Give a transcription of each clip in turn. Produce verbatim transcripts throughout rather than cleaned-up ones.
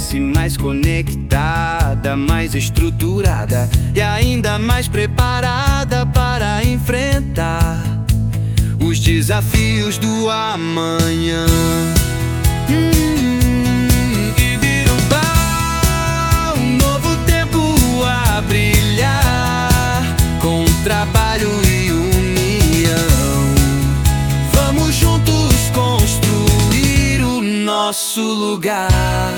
cresce mais conectada, mais estruturada e ainda mais preparada para enfrentar os desafios do amanhã. Hum, Ibirubá, um novo tempo a brilhar, com trabalho e união. Vamos juntos construir o nosso lugar.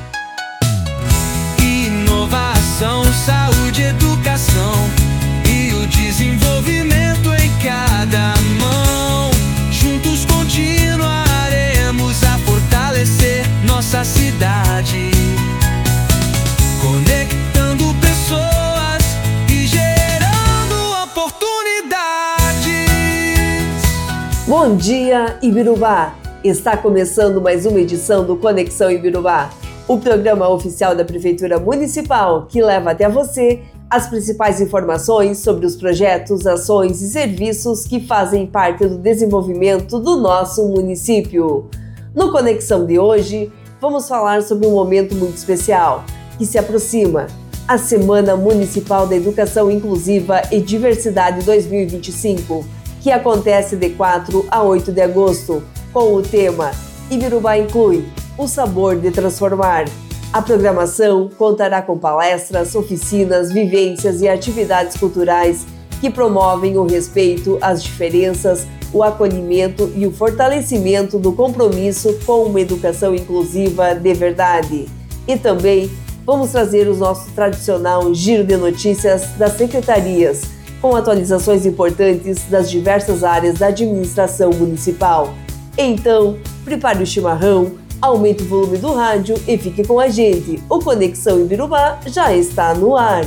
Inovação, saúde, educação e o desenvolvimento em cada mão. Juntos continuaremos a fortalecer nossa cidade, conectando pessoas e gerando oportunidades. Bom dia, Ibirubá! Está começando mais uma edição do Conexão Ibirubá, o programa oficial da Prefeitura Municipal que leva até você as principais informações sobre os projetos, ações e serviços que fazem parte do desenvolvimento do nosso município. No Conexão de hoje, vamos falar sobre um momento muito especial que se aproxima, a Semana Municipal da Educação Inclusiva e Diversidade dois mil e vinte e cinco, que acontece de quatro a oito de agosto, com o tema Ibirubá Inclui, o sabor de transformar. A programação contará com palestras, oficinas, vivências e atividades culturais que promovem o respeito às diferenças, o acolhimento e o fortalecimento do compromisso com uma educação inclusiva de verdade. E também vamos trazer o nosso tradicional giro de notícias das secretarias, com atualizações importantes das diversas áreas da administração municipal. Então, prepare o chimarrão, aumente o volume do rádio e fique com a gente. O Conexão Ibirubá já está no ar.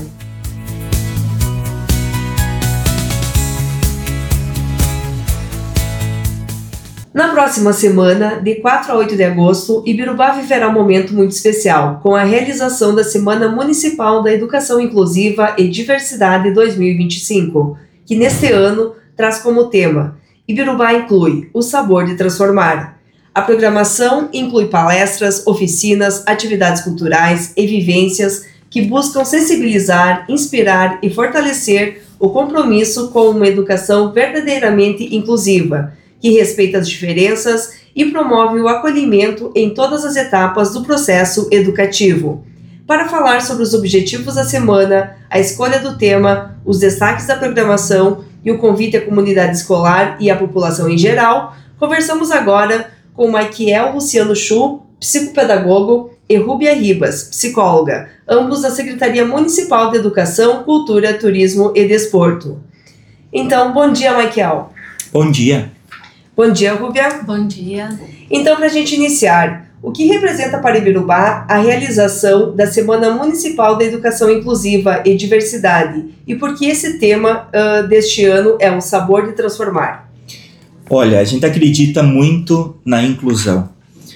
Na próxima semana, de quatro a oito de agosto, Ibirubá viverá um momento muito especial, com a realização da Semana Municipal da Educação Inclusiva e Diversidade dois mil e vinte e cinco, que neste ano traz como tema Ibirubá Inclui, o sabor de transformar. A programação inclui palestras, oficinas, atividades culturais e vivências que buscam sensibilizar, inspirar e fortalecer o compromisso com uma educação verdadeiramente inclusiva, que respeita as diferenças e promove o acolhimento em todas as etapas do processo educativo. Para falar sobre os objetivos da semana, a escolha do tema, os destaques da programação e o convite à comunidade escolar e à população em geral, conversamos agora com Maiquiel Luciano Chu, psicopedagogo, e Rúbia Ribas, psicóloga, ambos da Secretaria Municipal de Educação, Cultura, Turismo e Desporto. Então, bom dia, Maiquiel. Bom dia. Bom dia, Rúbia. Bom dia. Então, para a gente iniciar, o que representa para Ibirubá a realização da Semana Municipal da Educação Inclusiva e Diversidade? E por que esse tema uh, deste ano é o sabor de transformar? Olha, a gente acredita muito na inclusão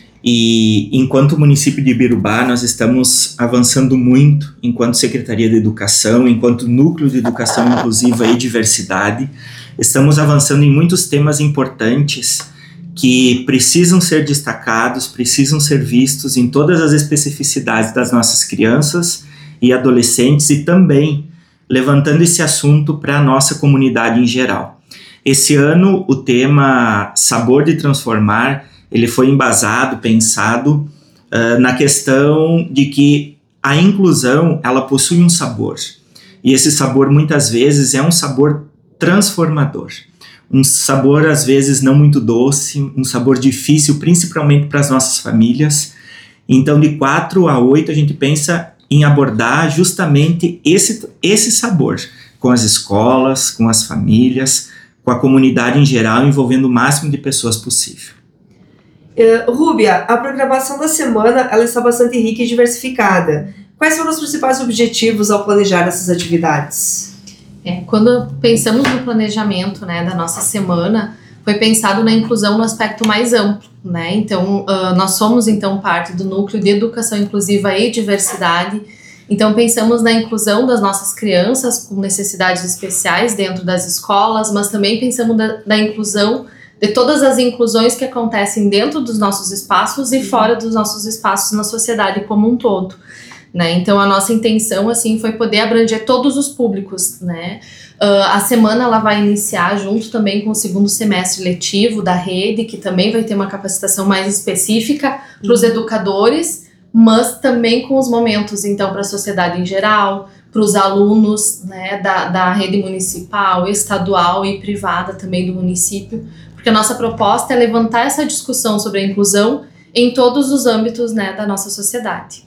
e enquanto município de Ibirubá nós estamos avançando muito enquanto Secretaria de Educação, enquanto Núcleo de Educação Inclusiva e Diversidade, estamos avançando em muitos temas importantes que precisam ser destacados, precisam ser vistos em todas as especificidades das nossas crianças e adolescentes e também levantando esse assunto para a nossa comunidade em geral. Esse ano, o tema Sabor de Transformar, ele foi embasado, pensado uh, na questão de que a inclusão, ela possui um sabor. E esse sabor, muitas vezes, é um sabor transformador. Um sabor, às vezes, não muito doce, um sabor difícil, principalmente para as nossas famílias. Então, de quatro a oito, a gente pensa em abordar justamente esse, esse sabor com as escolas, com as famílias, com a comunidade em geral, envolvendo o máximo de pessoas possível. Uh, Rúbia, a programação da semana ela está bastante rica e diversificada. Quais foram os principais objetivos ao planejar essas atividades? É, quando pensamos no planejamento, né, da nossa semana, foi pensado na inclusão no aspecto mais amplo, né? Então, uh, nós somos então parte do Núcleo de Educação Inclusiva e Diversidade. Então, pensamos na inclusão das nossas crianças com necessidades especiais dentro das escolas, mas também pensamos da, da inclusão de todas as inclusões que acontecem dentro dos nossos espaços e fora dos nossos espaços na sociedade como um todo, né? Então a nossa intenção assim foi poder abranger todos os públicos, né? Uh, a semana ela vai iniciar junto também com o segundo semestre letivo da rede, que também vai ter uma capacitação mais específica para os uhum. educadores, mas também com os momentos então para a sociedade em geral, para os alunos, né, da, da rede municipal, estadual e privada também do município, porque a nossa proposta é levantar essa discussão sobre a inclusão em todos os âmbitos, né, da nossa sociedade.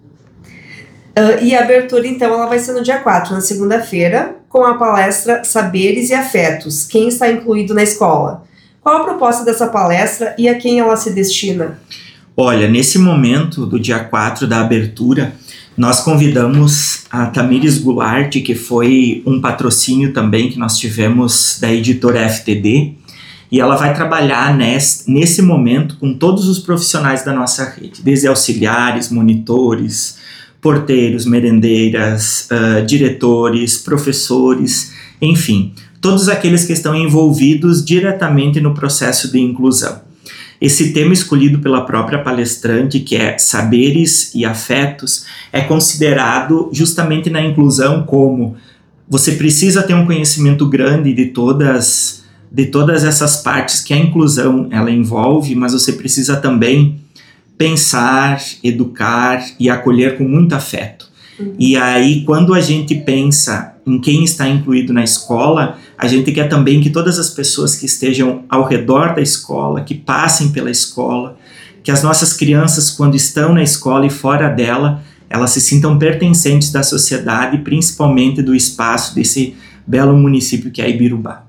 Uh, e a abertura, então, ela vai ser no dia quatro, na segunda-feira, com a palestra Saberes e Afetos, quem está incluído na escola. Qual a proposta dessa palestra e a quem ela se destina? Olha, nesse momento do dia quatro da abertura, nós convidamos a Tamires Goulart, que foi um patrocínio também que nós tivemos da editora F T D, e ela vai trabalhar nesse, nesse momento com todos os profissionais da nossa rede, desde auxiliares, monitores, porteiros, merendeiras, uh, diretores, professores, enfim, todos aqueles que estão envolvidos diretamente no processo de inclusão. Esse tema escolhido pela própria palestrante, que é Saberes e Afetos, é considerado justamente na inclusão como você precisa ter um conhecimento grande de todas, de todas essas partes que a inclusão ela envolve, mas você precisa também pensar, educar e acolher com muito afeto. Uhum. E aí, quando a gente pensa em quem está incluído na escola, a gente quer também que todas as pessoas que estejam ao redor da escola, que passem pela escola, que as nossas crianças, quando estão na escola e fora dela, elas se sintam pertencentes da sociedade, principalmente do espaço desse belo município que é Ibirubá.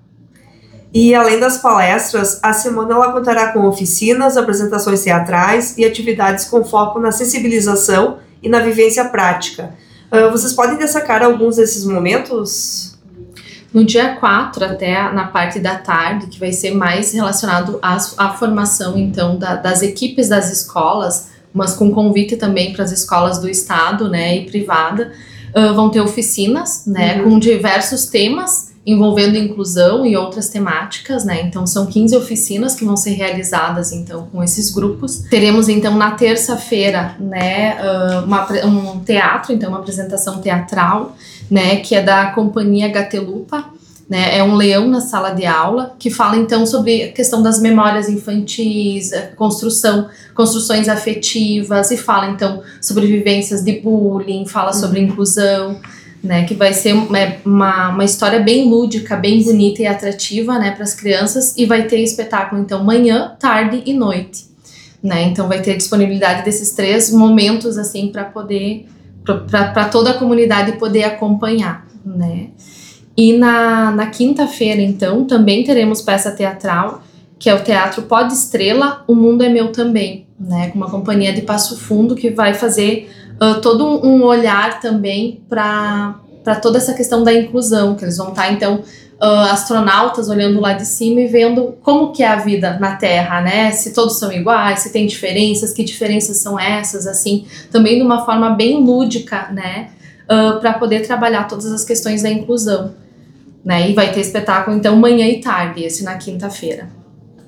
E além das palestras, a semana ela contará com oficinas, apresentações teatrais e atividades com foco na sensibilização e na vivência prática. Uh, vocês podem destacar alguns desses momentos? No dia quatro, até na parte da tarde, que vai ser mais relacionado às, à formação então da, das equipes das escolas, mas com convite também para as escolas do estado, né, e privada, uh, vão ter oficinas, né, uhum. com diversos temas envolvendo inclusão e outras temáticas, né? Então são quinze oficinas que vão ser realizadas então com esses grupos. Teremos então na terça-feira, né, uma, um teatro, então uma apresentação teatral, né, que é da companhia Gatelupa, né? É um leão na sala de aula que fala então sobre a questão das memórias infantis, construção, construções afetivas, e fala então sobre vivências de bullying, fala sobre inclusão, né, que vai ser uma, uma história bem lúdica, bem bonita e atrativa, né, para as crianças, e vai ter espetáculo então manhã, tarde e noite, né, então vai ter disponibilidade desses três momentos assim para poder, para toda a comunidade poder acompanhar, né. E na, na quinta-feira então também teremos peça teatral, que é o Teatro Pod Estrela, O Mundo é Meu Também, né, com uma companhia de Passo Fundo que vai fazer Uh, todo um, um olhar também para toda essa questão da inclusão, que eles vão estar, então, uh, astronautas olhando lá de cima e vendo como que é a vida na Terra, né? Se todos são iguais, se tem diferenças, que diferenças são essas, assim, também de uma forma bem lúdica, né? Uh, para poder trabalhar todas as questões da inclusão, né? E vai ter espetáculo, então, manhã e tarde, esse na quinta-feira.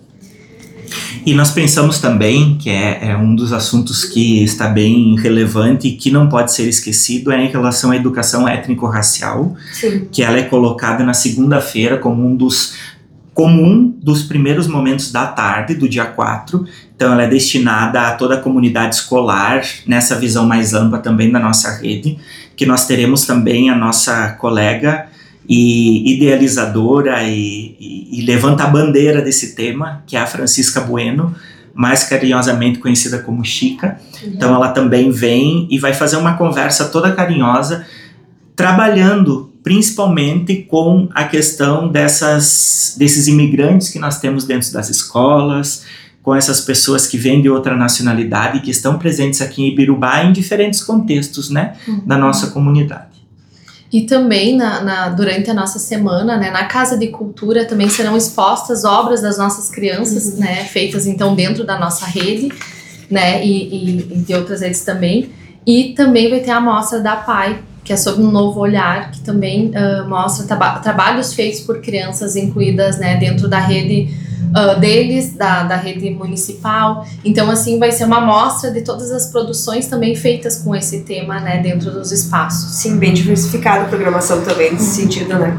E nós pensamos também que é, é um dos assuntos que está bem relevante e que não pode ser esquecido é em relação à educação étnico-racial, Sim. que ela é colocada na segunda-feira como um dos, como um dos primeiros momentos da tarde do dia quatro, então ela é destinada a toda a comunidade escolar, nessa visão mais ampla também da nossa rede, que nós teremos também a nossa colega e idealizadora e, e, e levanta a bandeira desse tema, que é a Francisca Bueno, mais carinhosamente conhecida como Chica. Uhum. Então ela também vem e vai fazer uma conversa toda carinhosa, trabalhando principalmente com a questão dessas, desses imigrantes que nós temos dentro das escolas, com essas pessoas que vêm de outra nacionalidade e que estão presentes aqui em Ibirubá em diferentes contextos, né, uhum. da nossa comunidade. E também na, na, durante a nossa semana, né, na Casa de Cultura também serão expostas obras das nossas crianças, uhum. né, feitas então dentro da nossa rede, né, e, e, e de outras redes também. E também vai ter a mostra da P A I, que é sobre um novo olhar, que também uh, mostra traba- trabalhos feitos por crianças incluídas, né, dentro da rede uh, deles, da, da rede municipal. Então, assim, vai ser uma amostra de todas as produções também feitas com esse tema, né, dentro dos espaços. Sim, bem diversificada a programação também nesse uhum. sentido, né?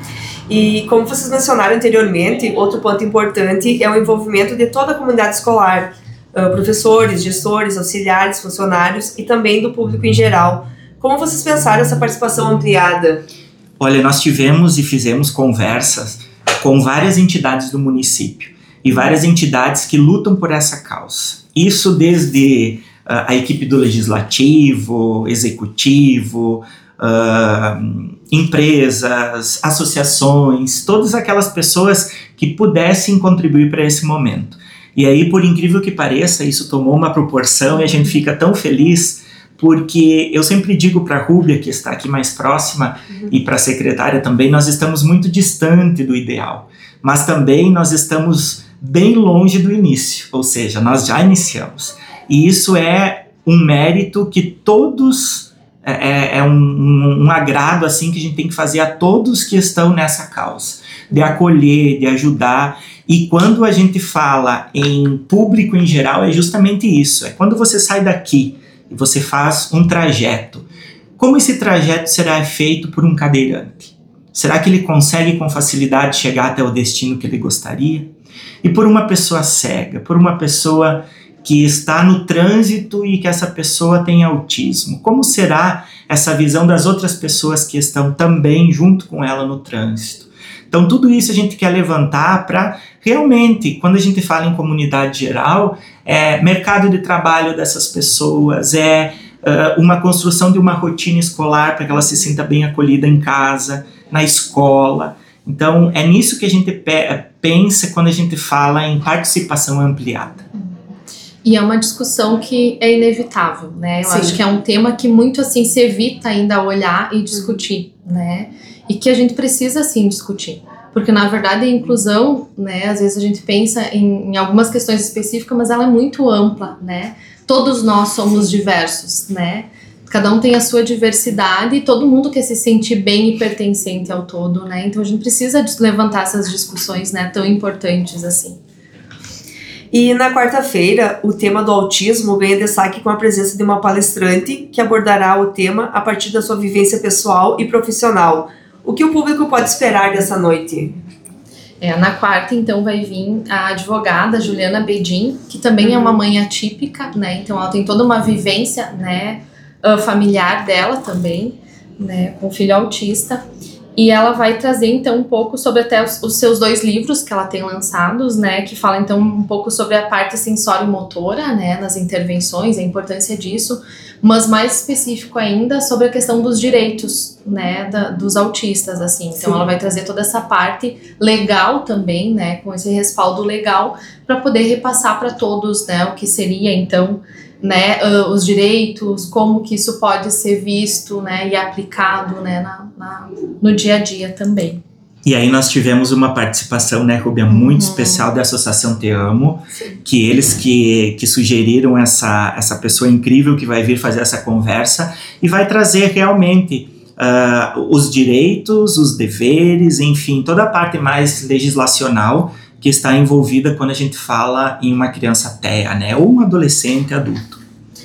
E como vocês mencionaram anteriormente, outro ponto importante é o envolvimento de toda a comunidade escolar, uh, professores, gestores, auxiliares, funcionários e também do público em geral. Como vocês pensaram essa participação ampliada? Olha, nós tivemos e fizemos conversas com várias entidades do município e várias entidades que lutam por essa causa. Isso desde uh, a equipe do legislativo, executivo, uh, empresas, associações, todas aquelas pessoas que pudessem contribuir para esse momento. E aí, por incrível que pareça, isso tomou uma proporção e a gente fica tão feliz, porque eu sempre digo para a Rúbia, que está aqui mais próxima, uhum. e para a secretária também, nós estamos muito distante do ideal, mas também nós estamos bem longe do início, ou seja, nós já iniciamos. E isso é um mérito que todos... É, é um, um, um agrado assim que a gente tem que fazer a todos que estão nessa causa, de acolher, de ajudar. E quando a gente fala em público em geral, é justamente isso, é quando você sai daqui e você faz um trajeto. Como esse trajeto será feito por um cadeirante? Será que ele consegue com facilidade chegar até o destino que ele gostaria? E por uma pessoa cega, por uma pessoa que está no trânsito e que essa pessoa tem autismo. Como será essa visão das outras pessoas que estão também junto com ela no trânsito? Então, tudo isso a gente quer levantar para realmente, quando a gente fala em comunidade geral, é mercado de trabalho dessas pessoas, é uh, uma construção de uma rotina escolar para que ela se sinta bem acolhida em casa, na escola. Então, é nisso que a gente pe- pensa quando a gente fala em participação ampliada. E é uma discussão que é inevitável, né? Eu Sim. acho que é um tema que muito, assim, se evita ainda olhar e discutir, uhum. né? E que a gente precisa, sim, discutir. Porque, na verdade, a inclusão, né? Às vezes a gente pensa em, em algumas questões específicas, mas ela é muito ampla, né? Todos nós somos diversos, né? Cada um tem a sua diversidade e todo mundo quer se sentir bem e pertencente ao todo, né? Então, a gente precisa levantar essas discussões, né? Tão importantes assim. E na quarta-feira, o tema do autismo ganha destaque com a presença de uma palestrante que abordará o tema a partir da sua vivência pessoal e profissional. O que o público pode esperar dessa noite? É, na quarta, então, vai vir a advogada Juliana Bedin, que também uhum. é uma mãe atípica, né? Então, ela tem toda uma vivência, né, familiar dela também, né, com filho autista. E ela vai trazer, então, um pouco sobre até os, os seus dois livros que ela tem lançados, né, que fala, então, um pouco sobre a parte sensório-motora, né, nas intervenções, a importância disso, mas mais específico ainda sobre a questão dos direitos, né, da, dos autistas, assim. Então, Sim. ela vai trazer toda essa parte legal também, né, com esse respaldo legal, para poder repassar para todos, né, o que seria, então, né, uh, os direitos, como que isso pode ser visto, né, e aplicado, né, na, na, no dia a dia também. E aí nós tivemos uma participação, né, Rúbia, muito uhum. especial da Associação Te Amo, Sim. que eles que, que sugeriram essa, essa pessoa incrível que vai vir fazer essa conversa e vai trazer realmente uh, os direitos, os deveres, enfim, toda a parte mais legislacional que está envolvida quando a gente fala em uma criança T E A, né, ou um adolescente adulto.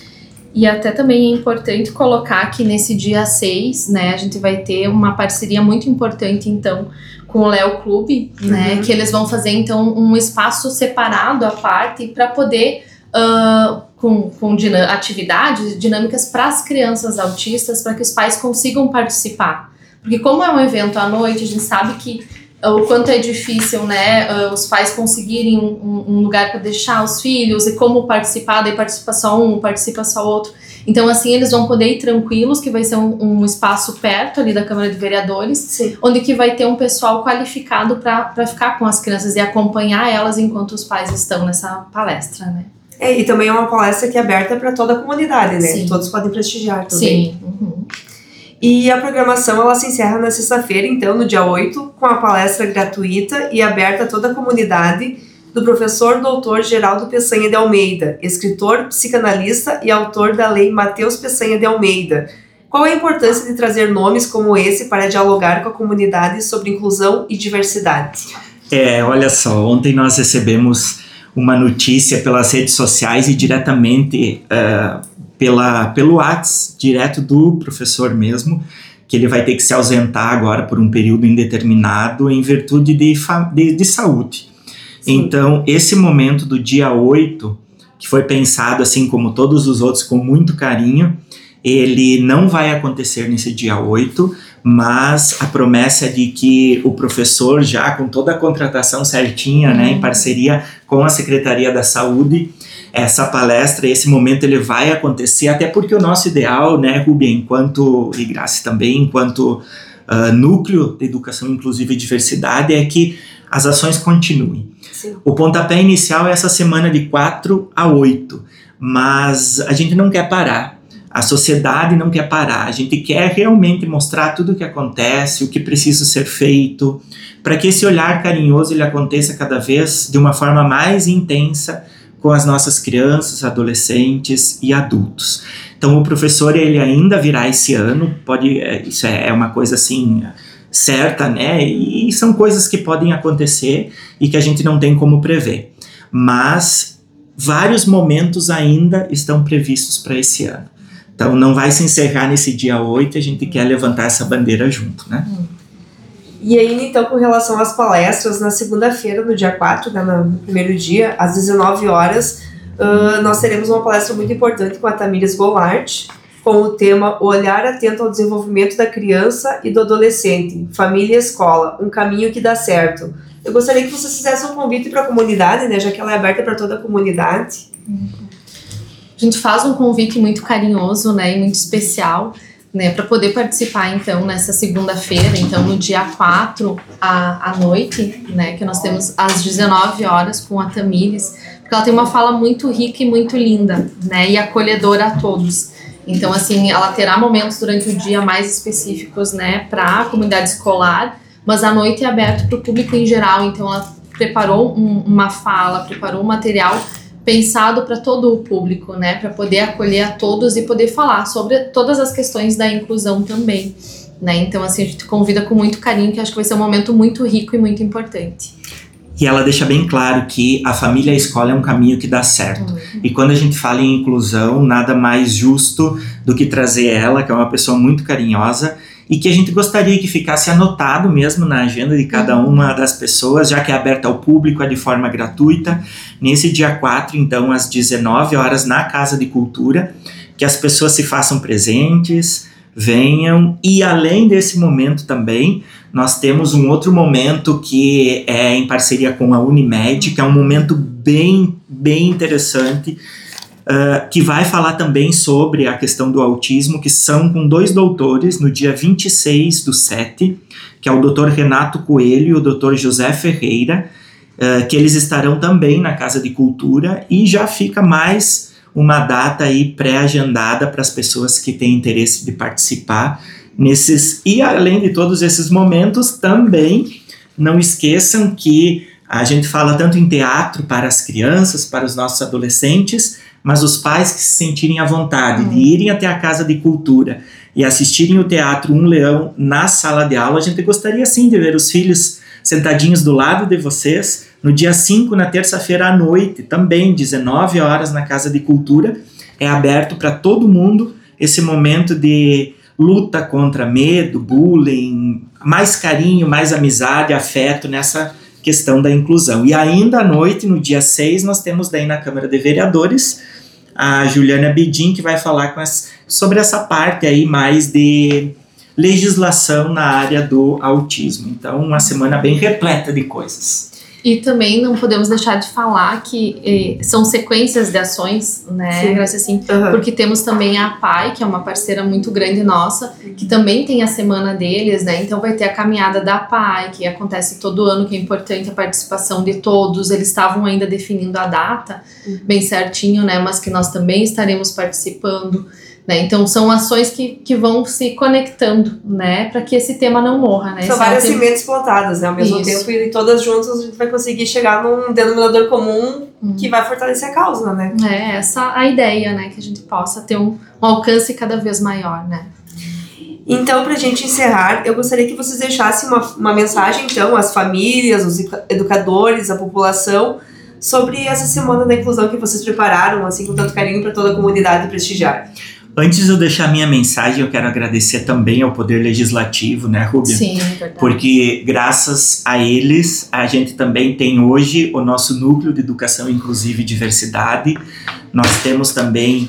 E até também é importante colocar que nesse dia seis, né, a gente vai ter uma parceria muito importante, então, com o Léo Clube, uhum. né, que eles vão fazer, então, um espaço separado à parte para poder, uh, com, com dinam- atividades, dinâmicas para as crianças autistas, para que os pais consigam participar. Porque como é um evento à noite, a gente sabe que o quanto é difícil, né, uh, os pais conseguirem um, um lugar para deixar os filhos e como participar, daí participa só um, participa só outro. Então, assim, eles vão poder ir tranquilos, que vai ser um, um espaço perto ali da Câmara de Vereadores, Sim. onde que vai ter um pessoal qualificado para ficar com as crianças e acompanhar elas enquanto os pais estão nessa palestra, né. É, e também é uma palestra que é aberta para toda a comunidade, né, Sim. todos podem prestigiar também. Sim, uhum. E a programação ela se encerra na sexta-feira, então, no dia oito, com a palestra gratuita e aberta a toda a comunidade do professor doutor Geraldo Peçanha de Almeida, escritor, psicanalista e autor da lei Mateus Peçanha de Almeida. Qual a importância de trazer nomes como esse para dialogar com a comunidade sobre inclusão e diversidade? É, olha só, ontem nós recebemos uma notícia pelas redes sociais e diretamente uh, pela, pelo WhatsApp, direto do professor mesmo, que ele vai ter que se ausentar agora por um período indeterminado em virtude de, de, de saúde. Sim. Então, esse momento do dia oito, que foi pensado assim como todos os outros com muito carinho, ele não vai acontecer nesse dia oito, mas a promessa é de que o professor, já com toda a contratação certinha, uhum. né, em parceria com a Secretaria da Saúde, essa palestra, esse momento ele vai acontecer, até porque o nosso ideal, né, Rubia, enquanto, e Graça também, enquanto uh, núcleo de educação inclusiva e diversidade, é que as ações continuem. Sim. O pontapé inicial é essa semana de quatro a oito, mas a gente não quer parar. A sociedade não quer parar, a gente quer realmente mostrar tudo o que acontece, o que precisa ser feito, para que esse olhar carinhoso ele aconteça cada vez de uma forma mais intensa com as nossas crianças, adolescentes e adultos. Então o professor ele ainda virá esse ano, pode, isso é uma coisa assim certa, né? E são coisas que podem acontecer e que a gente não tem como prever. Mas vários momentos ainda estão previstos para esse ano. Então não vai se encerrar nesse dia oito, a gente quer levantar essa bandeira junto, né? E ainda então com relação às palestras, na segunda-feira, no dia quatro, né, no primeiro dia, às dezenove horas, uh, nós teremos uma palestra muito importante com a Tamires Goulart, com o tema O Olhar Atento ao Desenvolvimento da Criança e do Adolescente, Família e Escola, um caminho que dá certo. Eu gostaria que vocês fizessem um convite para a comunidade, né, já que ela é aberta para toda a comunidade. A gente faz um convite muito carinhoso, né, e muito especial, né, para poder participar, então, nessa segunda-feira, então, no dia quatro à, à noite, né, que nós temos às dezenove horas com a Tamires, porque ela tem uma fala muito rica e muito linda, né, e acolhedora a todos. Então, assim, ela terá momentos durante o dia mais específicos, né, para a comunidade escolar, mas à noite é aberto para o público em geral, então ela preparou um, uma fala, preparou um material pensado para todo o público, né, para poder acolher a todos e poder falar sobre todas as questões da inclusão também, né, então assim, a gente convida com muito carinho, que acho que vai ser um momento muito rico e muito importante. E ela deixa bem claro que a família e a escola é um caminho que dá certo. Uhum. E quando a gente fala em inclusão, nada mais justo do que trazer ela, que é uma pessoa muito carinhosa, e que a gente gostaria que ficasse anotado mesmo na agenda de cada uma das pessoas, já que é aberta ao público, é de forma gratuita, nesse dia quatro, então, às dezenove horas, na Casa de Cultura, que as pessoas se façam presentes, venham, e além desse momento também, nós temos um outro momento que é em parceria com a Unimed, que é um momento bem, bem interessante, Uh, que vai falar também sobre a questão do autismo, que são com dois doutores, no dia vinte e seis do sete, que é o doutor Renato Coelho e o doutor José Ferreira, uh, que eles estarão também na Casa de Cultura, e já fica mais uma data aí pré-agendada para as pessoas que têm interesse de participar nesses, e além de todos esses momentos, também não esqueçam que a gente fala tanto em teatro para as crianças, para os nossos adolescentes, mas os pais que se sentirem à vontade uhum. de irem até a Casa de Cultura e assistirem o Teatro Um Leão na sala de aula, a gente gostaria sim de ver os filhos sentadinhos do lado de vocês, no dia cinco, na terça-feira à noite, também, dezenove horas, na Casa de Cultura. É aberto para todo mundo esse momento de luta contra medo, bullying, mais carinho, mais amizade, afeto nessa questão da inclusão. E ainda à noite, no dia seis, nós temos daí na Câmara de Vereadores a Juliana Bedin, que vai falar com as, sobre essa parte aí mais de legislação na área do autismo. Então, uma semana bem repleta de coisas. E também não podemos deixar de falar que eh, são sequências de ações, né, Graça, assim, uhum. porque temos também a P A I, que é uma parceira muito grande nossa, que também tem a semana deles, né, então vai ter a caminhada da P A I, que acontece todo ano, que é importante a participação de todos. Eles estavam ainda definindo a data, uhum. bem certinho, né, mas que nós também estaremos participando. Né? Então são ações que, que vão se conectando, né, para que esse tema não morra, né? São esse várias é um tema... sementes plantadas, né, ao mesmo Isso. tempo, e todas juntas a gente vai conseguir chegar num denominador comum hum. que vai fortalecer a causa, né? É essa a ideia, né, que a gente possa ter um, um alcance cada vez maior, né? Então, para a gente encerrar, eu gostaria que vocês deixassem uma, uma mensagem, então, às famílias, os educadores, à população, sobre essa Semana da Inclusão que vocês prepararam, assim, com tanto carinho para toda a comunidade prestigiar. Antes de eu deixar minha mensagem, eu quero agradecer também ao Poder Legislativo, né, Rúbia? Sim, verdade. Porque graças a eles, a gente também tem hoje o nosso Núcleo de Educação Inclusiva e Diversidade. Nós temos também...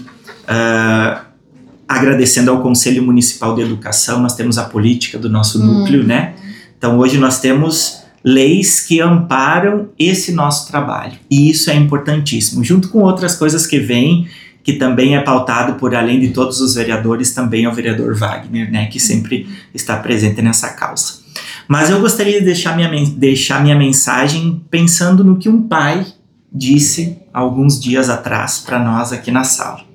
Uh, agradecendo ao Conselho Municipal de Educação, nós temos a política do nosso hum. núcleo, né? Então hoje nós temos leis que amparam esse nosso trabalho, e isso é importantíssimo, junto com outras coisas que vêm, que também é pautado por, além de todos os vereadores, também é o vereador Wagner, né? Que sempre está presente nessa causa. Mas eu gostaria de deixar minha, deixar minha mensagem pensando no que um pai disse alguns dias atrás para nós aqui na sala.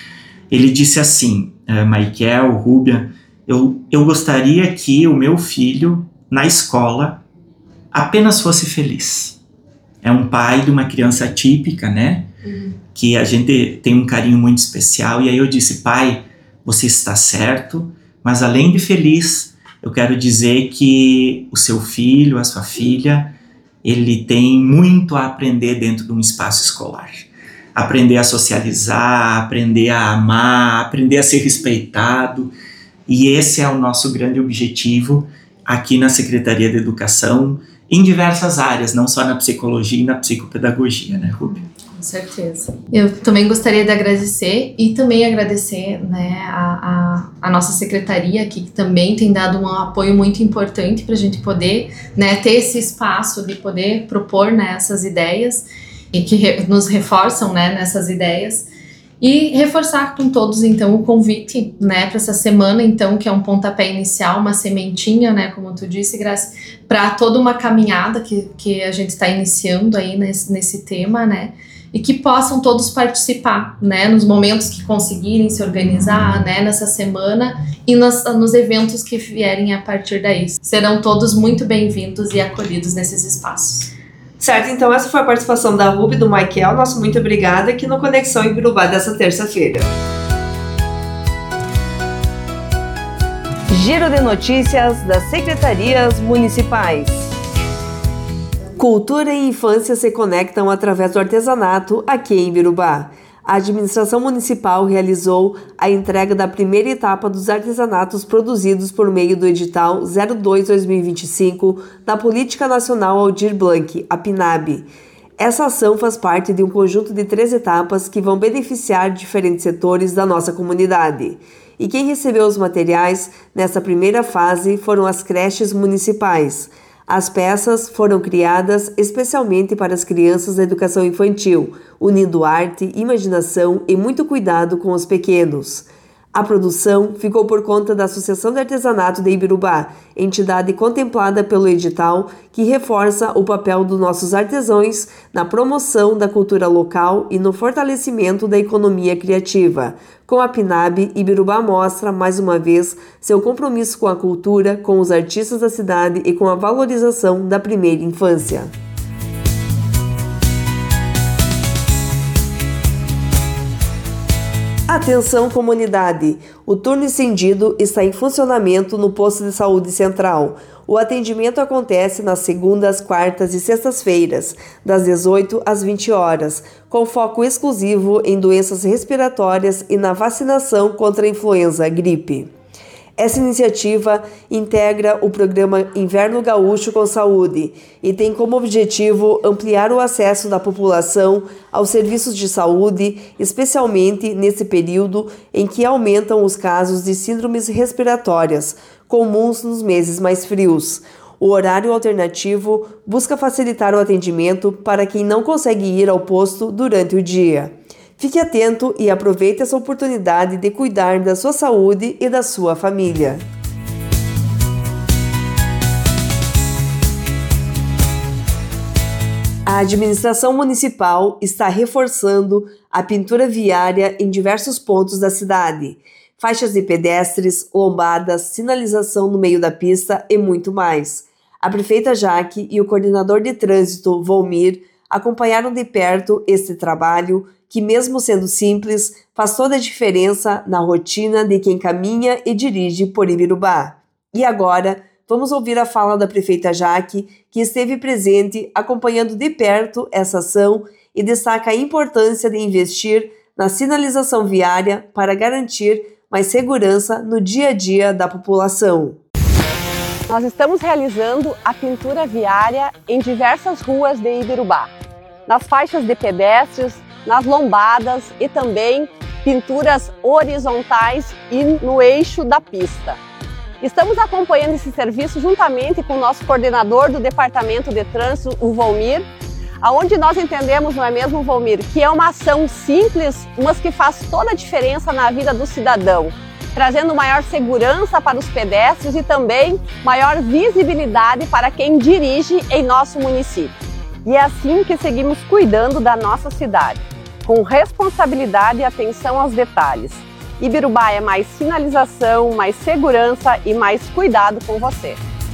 Ele disse assim, uh, Michael, Rúbia, eu, eu gostaria que o meu filho, na escola, apenas fosse feliz. É um pai de uma criança típica, né? Uhum. Que a gente tem um carinho muito especial. E aí eu disse, pai, você está certo, mas além de feliz, eu quero dizer que o seu filho, a sua filha, ele tem muito a aprender dentro de um espaço escolar. Aprender a socializar, aprender a amar, aprender a ser respeitado. E esse é o nosso grande objetivo aqui na Secretaria de Educação, em diversas áreas, não só na psicologia e na psicopedagogia, né, Rúbia? Com certeza. Eu também gostaria de agradecer e também agradecer, né, a, a, a nossa secretaria aqui, que também tem dado um apoio muito importante para a gente poder, né, ter esse espaço de poder propor, né, essas ideias, e que re, nos reforçam, né, nessas ideias, e reforçar com todos, então, o convite, né, para essa semana, então, que é um pontapé inicial, uma sementinha, né, como tu disse, Graça, para toda uma caminhada que, que a gente está iniciando aí nesse, nesse tema, né, e que possam todos participar, né, nos momentos que conseguirem se organizar, né, nessa semana e nos, nos eventos que vierem a partir daí. Serão todos muito bem-vindos e acolhidos nesses espaços. Certo, então essa foi a participação da Rúbia e do Michael. Nosso muito obrigada aqui no Conexão Ibirubá dessa terça-feira. Giro de notícias das secretarias municipais. Cultura e infância se conectam através do artesanato aqui em Ibirubá. A administração municipal realizou a entrega da primeira etapa dos artesanatos produzidos por meio do edital zero dois barra dois mil e vinte e cinco da Política Nacional Aldir Blanc, a PNAB. Essa ação faz parte de um conjunto de três etapas que vão beneficiar diferentes setores da nossa comunidade. E quem recebeu os materiais nessa primeira fase foram as creches municipais. As peças foram criadas especialmente para as crianças da educação infantil, unindo arte, imaginação e muito cuidado com os pequenos. A produção ficou por conta da Associação de Artesanato de Ibirubá, entidade contemplada pelo edital que reforça o papel dos nossos artesãos na promoção da cultura local e no fortalecimento da economia criativa. Com a PNAB, Ibirubá mostra, mais uma vez, seu compromisso com a cultura, com os artistas da cidade e com a valorização da primeira infância. Atenção comunidade! O turno estendido está em funcionamento no posto de saúde central. O atendimento acontece nas segundas, quartas e sextas-feiras, das dezoito às vinte horas, com foco exclusivo em doenças respiratórias e na vacinação contra a influenza gripe. Essa iniciativa integra o programa Inverno Gaúcho com Saúde e tem como objetivo ampliar o acesso da população aos serviços de saúde, especialmente nesse período em que aumentam os casos de síndromes respiratórias, comuns nos meses mais frios. O horário alternativo busca facilitar o atendimento para quem não consegue ir ao posto durante o dia. Fique atento e aproveite essa oportunidade de cuidar da sua saúde e da sua família. A administração municipal está reforçando a pintura viária em diversos pontos da cidade. Faixas de pedestres, lombadas, sinalização no meio da pista e muito mais. A prefeita Jaque e o coordenador de trânsito, Volmir, acompanharam de perto esse trabalho que, mesmo sendo simples, faz toda a diferença na rotina de quem caminha e dirige por Ibirubá. E agora, vamos ouvir a fala da prefeita Jaque, que esteve presente acompanhando de perto essa ação e destaca a importância de investir na sinalização viária para garantir mais segurança no dia a dia da população. Nós estamos realizando a pintura viária em diversas ruas de Ibirubá, nas faixas de pedestres, nas lombadas e também pinturas horizontais e no eixo da pista. Estamos acompanhando esse serviço juntamente com o nosso coordenador do Departamento de Trânsito, o Volmir, aonde nós entendemos, não é mesmo, Volmir, que é uma ação simples, mas que faz toda a diferença na vida do cidadão, trazendo maior segurança para os pedestres e também maior visibilidade para quem dirige em nosso município. E é assim que seguimos cuidando da nossa cidade, com responsabilidade e atenção aos detalhes. Ibirubá é mais sinalização, mais segurança e mais cuidado com você.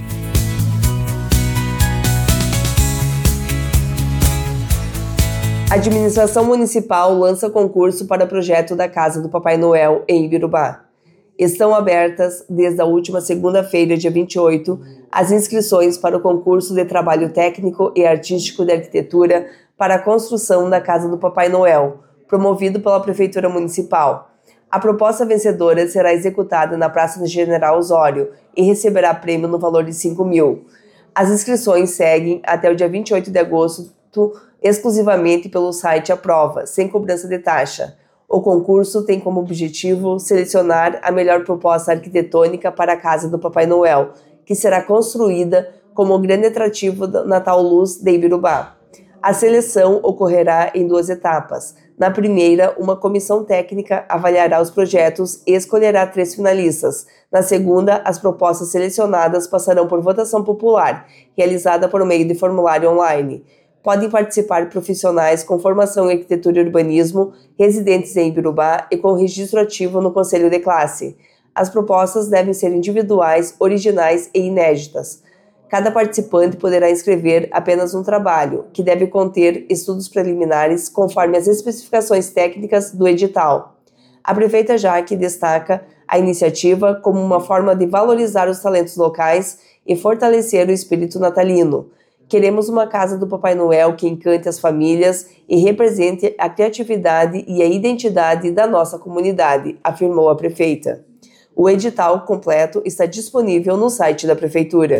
A administração municipal lança concurso para o projeto da Casa do Papai Noel em Ibirubá. Estão abertas, desde a última segunda-feira, dia vinte e oito, as inscrições para o concurso de trabalho técnico e artístico de arquitetura para a construção da Casa do Papai Noel, promovido pela Prefeitura Municipal. A proposta vencedora será executada na Praça do General Osório e receberá prêmio no valor de cinco mil. As inscrições seguem até o dia vinte e oito de agosto, exclusivamente pelo site Aprova, sem cobrança de taxa. O concurso tem como objetivo selecionar a melhor proposta arquitetônica para a Casa do Papai Noel, que será construída como grande atrativo da Natal Luz de Ibirubá. A seleção ocorrerá em duas etapas. Na primeira, uma comissão técnica avaliará os projetos e escolherá três finalistas. Na segunda, as propostas selecionadas passarão por votação popular, realizada por meio de formulário online. Podem participar profissionais com formação em arquitetura e urbanismo, residentes em Ibirubá e com registro ativo no Conselho de Classe. As propostas devem ser individuais, originais e inéditas. Cada participante poderá inscrever apenas um trabalho, que deve conter estudos preliminares conforme as especificações técnicas do edital. A prefeita Jaque destaca a iniciativa como uma forma de valorizar os talentos locais e fortalecer o espírito natalino. Queremos uma Casa do Papai Noel que encante as famílias e represente a criatividade e a identidade da nossa comunidade, afirmou a prefeita. O edital completo está disponível no site da Prefeitura.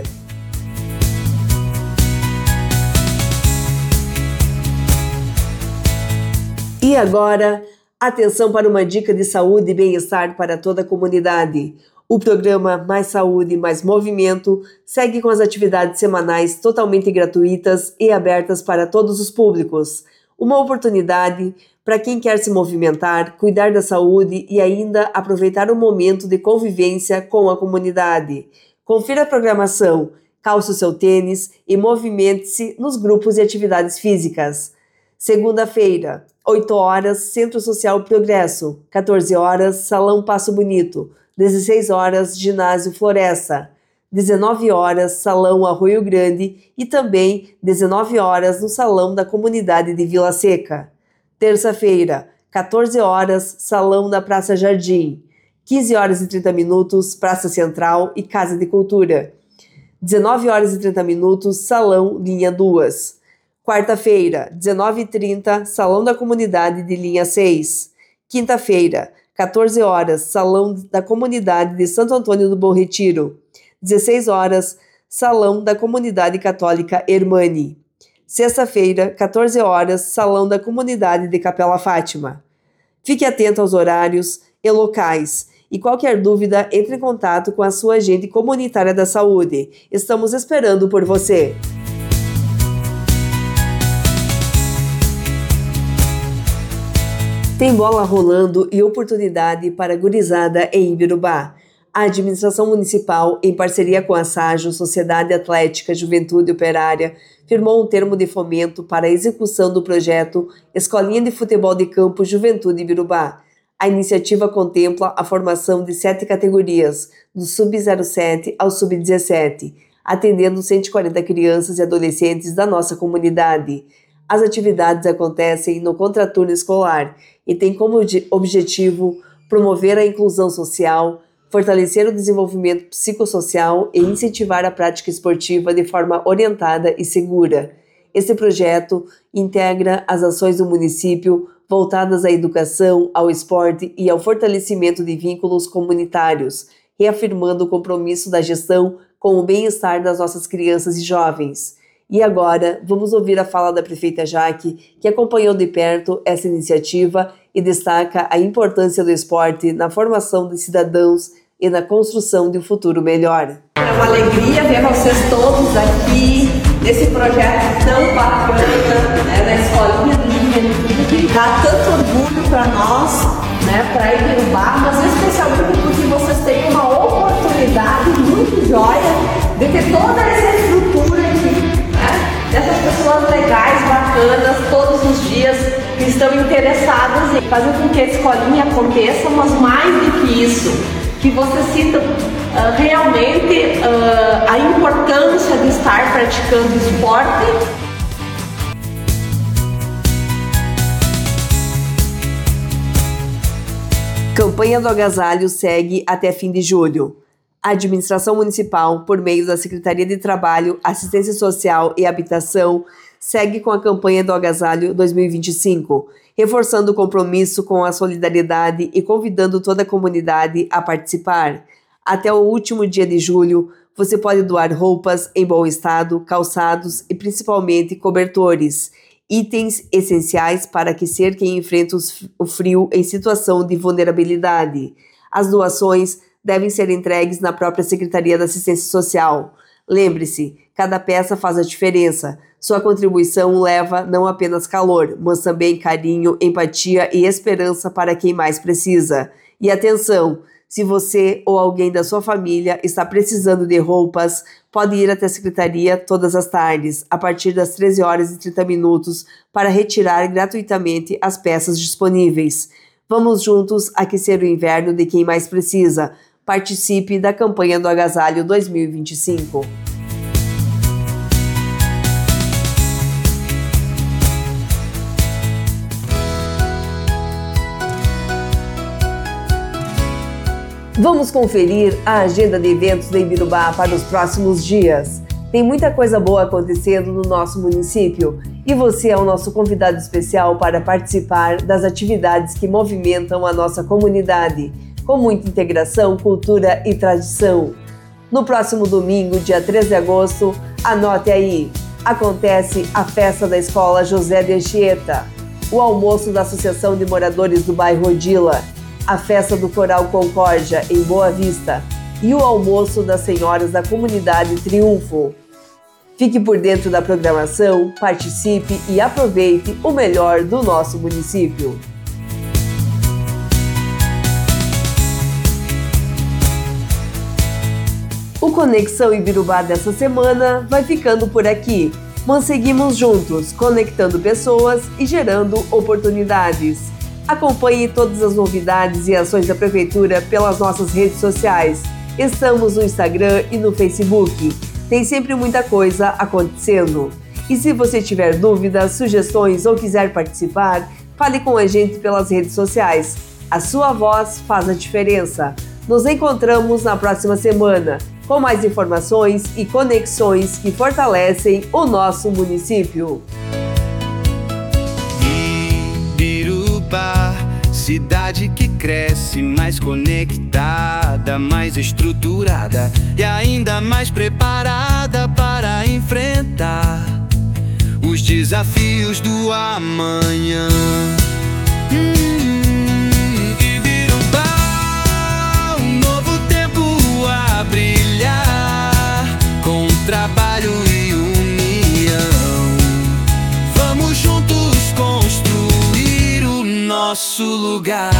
E agora, atenção para uma dica de saúde e bem-estar para toda a comunidade. O programa Mais Saúde, Mais Movimento segue com as atividades semanais totalmente gratuitas e abertas para todos os públicos. Uma oportunidade para quem quer se movimentar, cuidar da saúde e ainda aproveitar o momento de convivência com a comunidade. Confira a programação, calce o seu tênis e movimente-se nos grupos e atividades físicas. Segunda-feira, oito horas, Centro Social Progresso. quatorze horas, Salão Passo Bonito. dezesseis horas, Ginásio Floresta. dezenove horas, Salão Arroio Grande e também dezenove horas no Salão da Comunidade de Vila Seca. Terça-feira, quatorze horas, Salão da Praça Jardim. quinze horas e trinta minutos, Praça Central e Casa de Cultura. dezenove horas e trinta minutos, Salão Linha duas. Quarta-feira, dezenove e trinta, Salão da Comunidade de Linha seis. Quinta-feira, quatorze horas, Salão da Comunidade de Santo Antônio do Bom Retiro. dezesseis horas, Salão da Comunidade Católica Hermani. Sexta-feira, quatorze horas, Salão da Comunidade de Capela Fátima. Fique atento aos horários e locais. E qualquer dúvida, entre em contato com a sua agente comunitária da saúde. Estamos esperando por você. Tem bola rolando e oportunidade para a gurizada em Ibirubá. A administração municipal, em parceria com a SAJO, Sociedade Atlética Juventude Operária, firmou um termo de fomento para a execução do projeto Escolinha de Futebol de Campo Juventude Ibirubá. A iniciativa contempla a formação de sete categorias, do sub zero sete ao sub dezessete, atendendo cento e quarenta crianças e adolescentes da nossa comunidade. As atividades acontecem no contraturno escolar e têm como objetivo promover a inclusão social, fortalecer o desenvolvimento psicossocial e incentivar a prática esportiva de forma orientada e segura. Esse projeto integra as ações do município voltadas à educação, ao esporte e ao fortalecimento de vínculos comunitários, reafirmando o compromisso da gestão com o bem-estar das nossas crianças e jovens. E agora, vamos ouvir a fala da prefeita Jaque, que acompanhou de perto essa iniciativa e destaca a importância do esporte na formação de cidadãos e na construção de um futuro melhor. É uma alegria ver vocês todos aqui nesse projeto tão bacana, né, da Escolinha do Juventude. Dá tanto orgulho para nós, né, para Ibirubá, mas especialmente porque vocês têm uma oportunidade muito jóia de ter toda essa estrutura aqui, né, dessas pessoas legais, bacanas, todos os dias que estão interessadas em fazer com que a escolinha aconteça, mas mais do que isso, que vocês sintam uh, realmente uh, a importância de estar praticando esporte. Campanha do Agasalho segue até fim de julho. A administração municipal, por meio da Secretaria de Trabalho, Assistência Social e Habitação, segue com a campanha do Agasalho dois mil e vinte e cinco, reforçando o compromisso com a solidariedade e convidando toda a comunidade a participar. Até o último dia de julho, você pode doar roupas em bom estado, calçados e principalmente cobertores, itens essenciais para aquecer quem enfrenta o frio em situação de vulnerabilidade. As doações devem ser entregues na própria Secretaria da Assistência Social. Lembre-se, cada peça faz a diferença. Sua contribuição leva não apenas calor, mas também carinho, empatia e esperança para quem mais precisa. E atenção, se você ou alguém da sua família está precisando de roupas, pode ir até a Secretaria todas as tardes, a partir das treze horas e trinta minutos, para retirar gratuitamente as peças disponíveis. Vamos juntos aquecer o inverno de quem mais precisa. Participe da campanha do Agasalho dois mil e vinte e cinco. Vamos conferir a agenda de eventos da Ibirubá para os próximos dias. Tem muita coisa boa acontecendo no nosso município e você é o nosso convidado especial para participar das atividades que movimentam a nossa comunidade, com muita integração, cultura e tradição. No próximo domingo, dia três de agosto, anote aí, acontece a festa da Escola José de Anchieta, o almoço da Associação de Moradores do Bairro Odila, a festa do Coral Concórdia em Boa Vista e o almoço das senhoras da comunidade Triunfo. Fique por dentro da programação, participe e aproveite o melhor do nosso município. O Conexão Ibirubá dessa semana vai ficando por aqui, mas seguimos juntos, conectando pessoas e gerando oportunidades. Acompanhe todas as novidades e ações da Prefeitura pelas nossas redes sociais. Estamos no Instagram e no Facebook. Tem sempre muita coisa acontecendo. E se você tiver dúvidas, sugestões ou quiser participar, fale com a gente pelas redes sociais. A sua voz faz a diferença. Nos encontramos na próxima semana, com mais informações e conexões que fortalecem o nosso município. Ibirubá, cidade que cresce, mais conectada, mais estruturada e ainda mais preparada para enfrentar os desafios do amanhã. Hum, Ibirubá, um novo tempo a brilhar, com trabalho e união. Vamos juntos construir o nosso lugar.